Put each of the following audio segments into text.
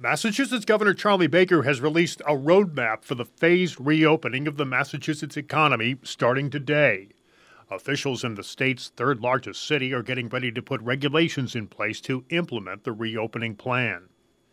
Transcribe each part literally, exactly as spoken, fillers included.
Massachusetts Governor Charlie Baker has released a roadmap for the phased reopening of the Massachusetts economy starting today. Officials in the state's third largest city are getting ready to put regulations in place to implement the reopening plan.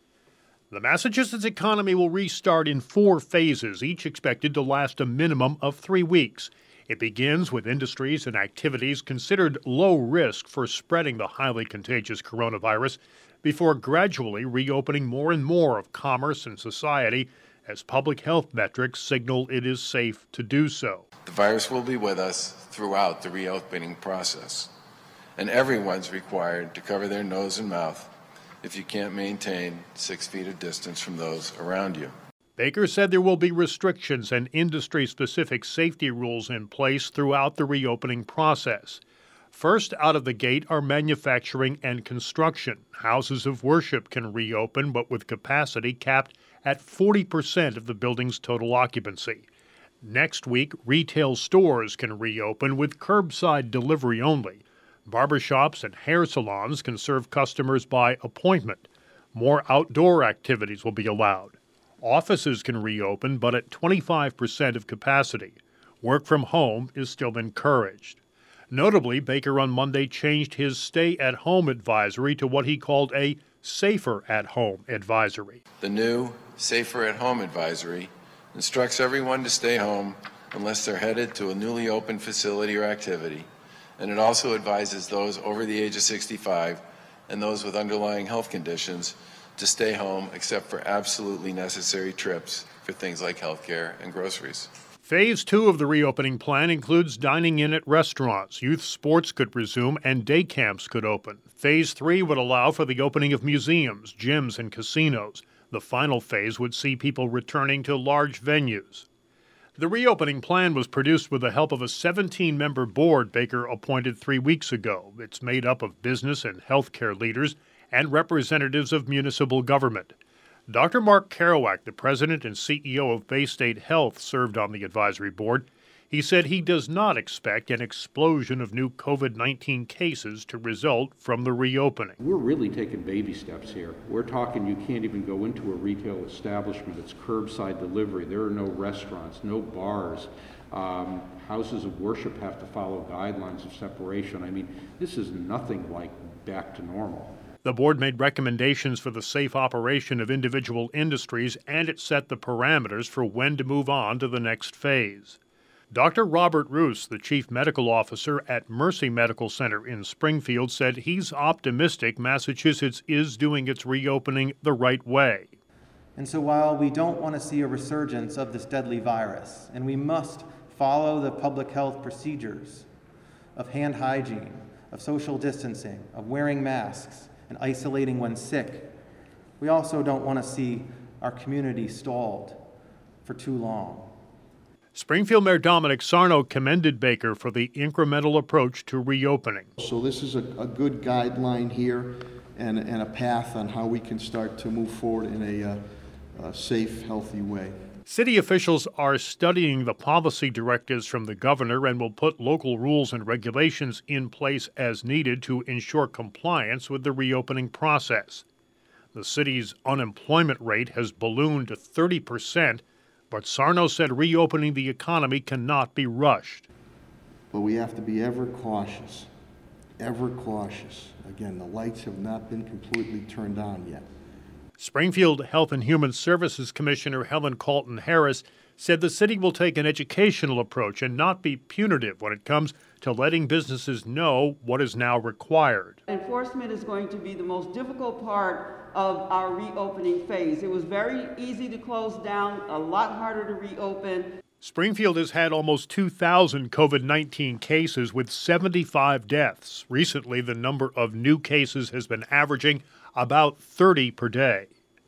The Massachusetts economy will restart in four phases, each expected to last a minimum of three weeks. It begins with industries and activities considered low risk for spreading the highly contagious coronavirus, before gradually reopening more and more of commerce and society as public health metrics signal it is safe to do so. The virus will be with us throughout the reopening process, and everyone's required to cover their nose and mouth if you can't maintain six feet of distance from those around you. Baker said there will be restrictions and industry-specific safety rules in place throughout the reopening process. First out of the gate are manufacturing and construction. Houses of worship can reopen, but with capacity capped at forty percent of the building's total occupancy. Next week, retail stores can reopen with curbside delivery only. Barbershops and hair salons can serve customers by appointment. More outdoor activities will be allowed. Offices can reopen, but at twenty-five percent of capacity. Work from home is still encouraged. Notably, Baker on Monday changed his stay-at-home advisory to what he called a safer-at-home advisory. The new safer-at-home advisory instructs everyone to stay home unless they're headed to a newly opened facility or activity, and it also advises those over the age of sixty-five and those with underlying health conditions to stay home except for absolutely necessary trips for things like health care and groceries. Phase two of the reopening plan includes dining in at restaurants. Youth sports could resume and day camps could open. Phase three would allow for the opening of museums, gyms, and casinos. The final phase would see people returning to large venues. The reopening plan was produced with the help of a seventeen-member board Baker appointed three weeks ago. It's made up of business and healthcare leaders and representatives of municipal government. Doctor Mark Kerouac, the president and C E O of Baystate Health, served on the advisory board. He said he does not expect an explosion of new COVID nineteen cases to result from the reopening. We're really taking baby steps here. We're talking you can't even go into a retail establishment. It's curbside delivery. There are no restaurants, no bars. Um, houses of worship have to follow guidelines of separation. I mean, this is nothing like back to normal. The board made recommendations for the safe operation of individual industries, and it set the parameters for when to move on to the next phase. Doctor Robert Roos, the chief medical officer at Mercy Medical Center in Springfield, said he's optimistic Massachusetts is doing its reopening the right way. And so while we don't want to see a resurgence of this deadly virus, and we must follow the public health procedures of hand hygiene, of social distancing, of wearing masks, and isolating when sick, we also don't want to see our community stalled for too long. Springfield Mayor Dominic Sarno commended Baker for the incremental approach to reopening. So this is a, a good guideline here and, and a path on how we can start to move forward in a, uh, a safe, healthy way. City officials are studying the policy directives from the governor and will put local rules and regulations in place as needed to ensure compliance with the reopening process. The city's unemployment rate has ballooned to thirty percent, but Sarno said reopening the economy cannot be rushed. But we have to be ever cautious, ever cautious. Again, the lights have not been completely turned on yet. Springfield Health and Human Services Commissioner Helen Colton Harris said the city will take an educational approach and not be punitive when it comes to letting businesses know what is now required. Enforcement is going to be the most difficult part of our reopening phase. It was very easy to close down, a lot harder to reopen. Springfield has had almost two thousand COVID nineteen cases with seventy-five deaths. Recently, the number of new cases has been averaging about thirty per day.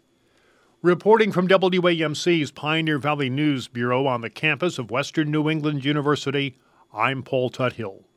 Reporting from W A M C's Pioneer Valley News Bureau on the campus of Western New England University, I'm Paul Tuthill.